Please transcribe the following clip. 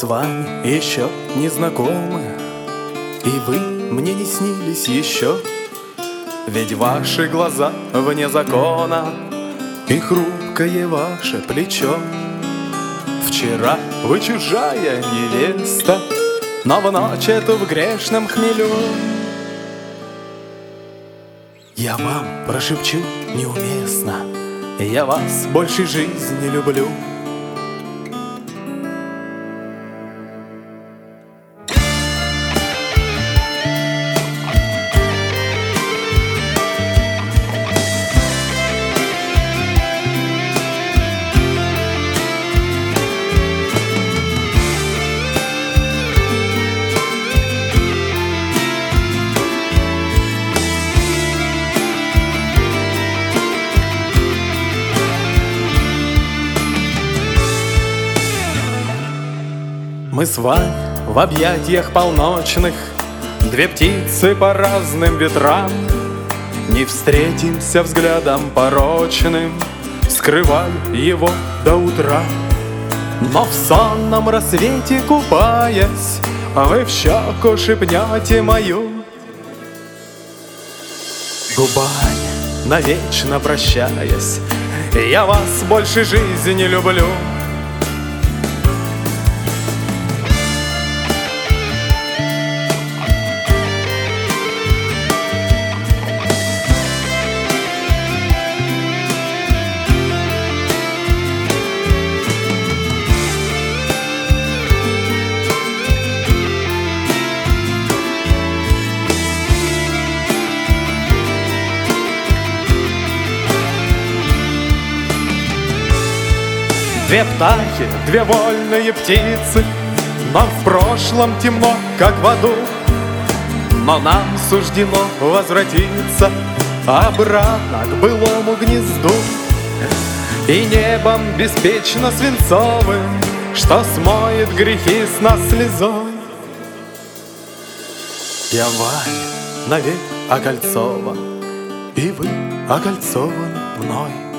вами еще не знакомы, и вы мне не снились еще. Ведь ваши глаза вне закона и хрупкое ваше плечо. Вчера вы чужая невеста, но в ночь эту в грешном хмелю я вам прошепчу неуместно: я вас больше жизни люблю. Мы с вами в объятиях полночных, две птицы по разным ветрам. Не встретимся взглядом порочным, скрываю его до утра. Но в сонном рассвете купаясь, вы в щеку шепнете мою, губами навечно прощаясь: я вас больше жизни люблю. Две птахи, две вольные птицы, нам в прошлом темно, как в аду, но нам суждено возвратиться обратно к былому гнезду. И небом беспечно свинцовым, что смоет грехи с нас слезой, я вами навек окольцован, и вы окольцованы мной.